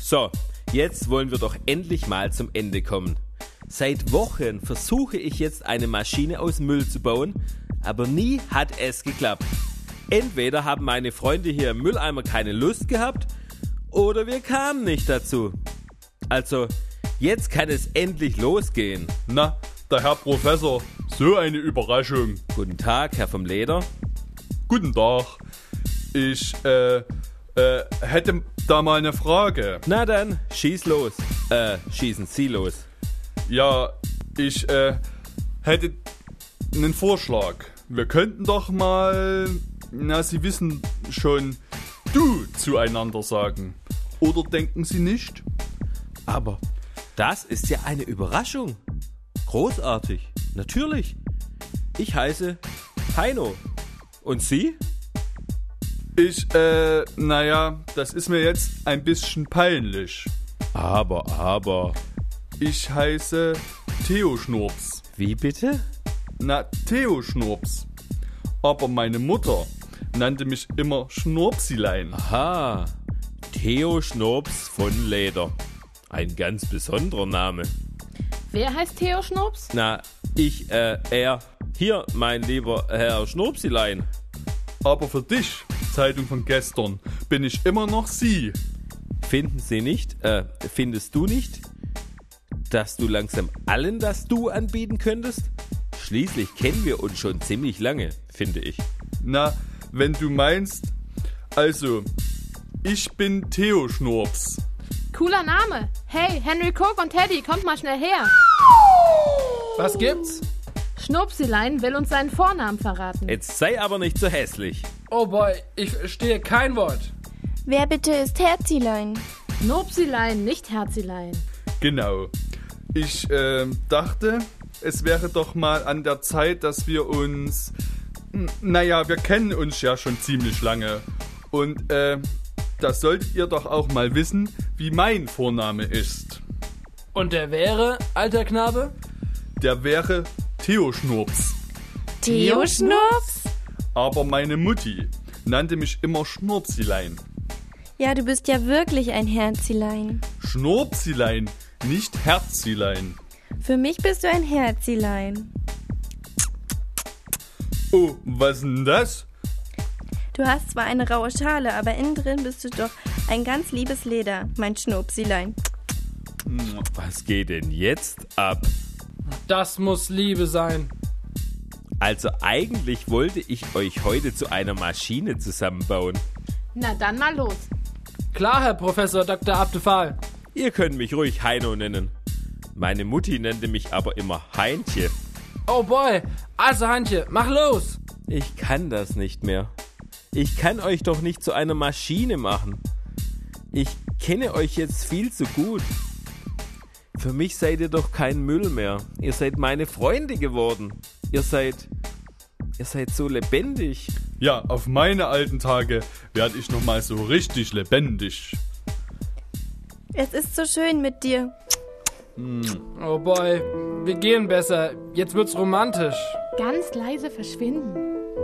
So, jetzt wollen wir doch endlich mal zum Ende kommen. Seit Wochen versuche ich jetzt eine Maschine aus Müll zu bauen, aber nie hat es geklappt. Entweder haben meine Freunde hier im Mülleimer keine Lust gehabt oder wir kamen nicht dazu. Also, jetzt kann es endlich losgehen. Na, der Herr Professor, so eine Überraschung. Guten Tag, Herr vom Leder. Guten Tag. Ich hätte da mal eine Frage. Na dann, schieß los. Schießen Sie los. Ja, ich hätte einen Vorschlag. Wir könnten doch mal, na, Sie wissen schon, du zueinander sagen. Oder denken Sie nicht? Aber das ist ja eine Überraschung. Großartig, natürlich. Ich heiße Heino. Und Sie? Ich, naja, das ist mir jetzt ein bisschen peinlich. Aber. Ich heiße Theo Schnurps. Wie bitte? Na, Theo Schnurps. Aber meine Mutter nannte mich immer Schnurpsilein. Aha, Theo Schnurps von Leder. Ein ganz besonderer Name. Wer heißt Theo Schnurps? Na, er. Hier, mein lieber Herr Schnurpsilein. Aber für dich, Zeitung von gestern, bin ich immer noch Sie. Findest du nicht, dass du langsam allen das Du anbieten könntest? Schließlich kennen wir uns schon ziemlich lange, finde ich. Na, wenn du meinst, also, ich bin Theo Schnurps. Cooler Name. Hey, Henry Cook und Teddy, kommt mal schnell her. Was gibt's? Schnurpsilein will uns seinen Vornamen verraten. Jetzt sei aber nicht so hässlich. Oh boy, ich verstehe kein Wort. Wer bitte ist Herzilein? Schnurpsilein, nicht Herzilein. Genau. Ich dachte, es wäre doch mal an der Zeit, dass wir uns... Naja, wir kennen uns ja schon ziemlich lange. Und das solltet ihr doch auch mal wissen, wie mein Vorname ist. Und der wäre, alter Knabe? Der wäre Theo Schnurps. Theo Schnurps? Aber meine Mutti nannte mich immer Schnurpsilein. Ja, du bist ja wirklich ein Herzilein. Schnurpsilein, nicht Herzilein. Für mich bist du ein Herzilein. Oh, was denn das? Du hast zwar eine raue Schale, aber innen drin bist du doch ein ganz liebes Leder, mein Schnurpsilein. Was geht denn jetzt ab? Das muss Liebe sein. Also eigentlich wollte ich euch heute zu einer Maschine zusammenbauen. Na dann mal los. Klar, Herr Professor Dr. Abdefal. Ihr könnt mich ruhig Heino nennen. Meine Mutti nannte mich aber immer Heintje. Oh boy, also Hantje, mach los. Ich kann das nicht mehr. Ich kann euch doch nicht zu einer Maschine machen. Ich kenne euch jetzt viel zu gut. Für mich seid ihr doch kein Müll mehr. Ihr seid meine Freunde geworden. Ihr seid so lebendig. Ja, auf meine alten Tage werde ich nochmal so richtig lebendig. Es ist so schön mit dir. Oh boy, wir gehen besser. Jetzt wird's romantisch. Ganz leise verschwinden.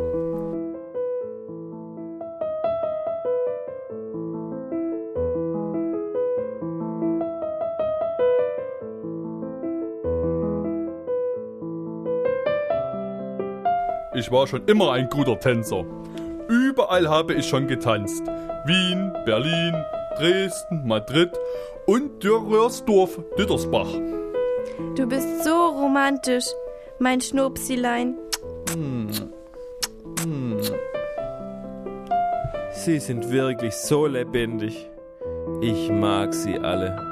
Ich war schon immer ein guter Tänzer. Überall habe ich schon getanzt. Wien, Berlin, Dresden, Madrid und Dürrörsdorf, Dittersbach. Du bist so romantisch, mein Schnurpsilein. Sie sind wirklich so lebendig. Ich mag sie alle.